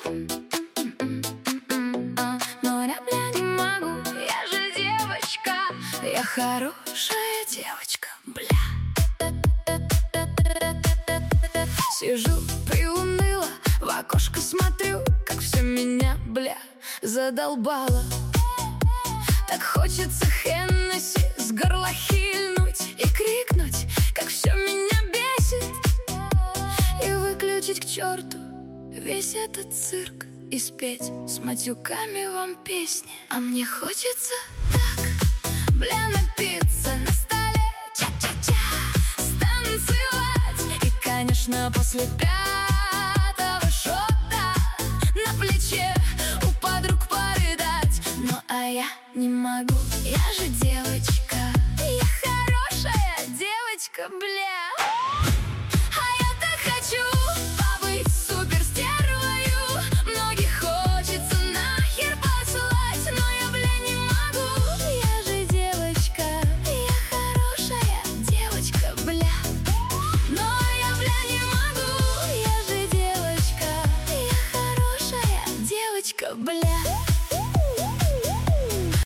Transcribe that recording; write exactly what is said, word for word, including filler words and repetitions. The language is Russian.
Но я, бля, не могу, я же девочка. Я хорошая девочка, бля. Сижу приуныла, в окошко смотрю, как все меня, бля, задолбало. Так хочется Хеннесси с горла хильнуть и крикнуть, как все меня бесит, и выключить к черту весь этот цирк и спеть с матюками вам песни. А мне хочется так, бля, напиться на столе, ча-ча-ча, станцевать, и, конечно, после пять